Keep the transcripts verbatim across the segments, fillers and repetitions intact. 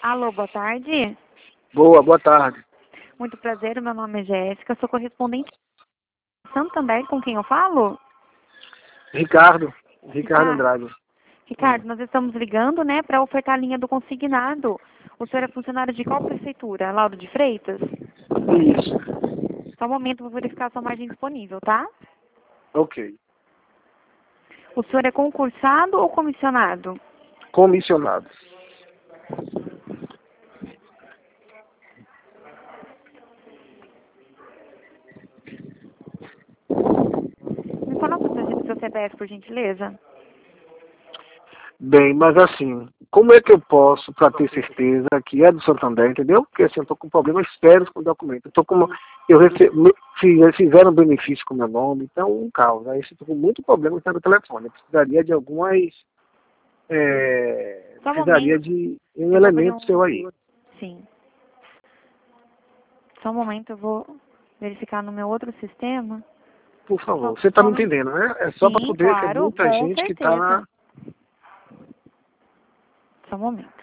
Alô, boa tarde. Boa, boa tarde. Muito prazer, meu nome é Jéssica, sou correspondente Santander, com quem eu falo? Ricardo, Ricardo Ricardo. Andrade. Ricardo, Hum. nós estamos ligando, né, para ofertar a linha do consignado. O senhor é funcionário de qual prefeitura? Lauro de Freitas? Isso. Só um momento, vou verificar a sua margem disponível, tá? Ok. O senhor é concursado ou comissionado? Comissionado. Me fala o seu C P F, por gentileza. Bem, mas assim, como é que eu posso, para ter certeza que é do Santander, entendeu? Porque assim, eu estou com problemas sérios com o documento. Eu tô com, eu rece, fiz- fizeram benefício com meu nome, então um caos. Aí eu estou com muito problema no telefone. Eu precisaria de algumas, é, Só um precisaria momento, de um eu vou abrir elemento seu um... aí. Sim. Só um momento, eu vou verificar no meu outro sistema. Por Só, favor, você está só me um... entendendo, né? É só para Sim, poder, que é claro, muita com gente que está certeza. na... Só um momento.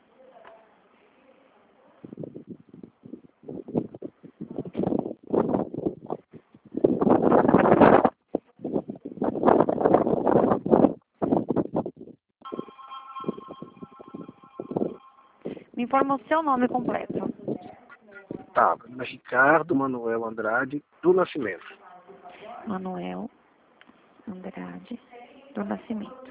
Me informa o seu nome completo. Tá, meu Ricardo Manuel Andrade do Nascimento. Manuel Andrade do Nascimento.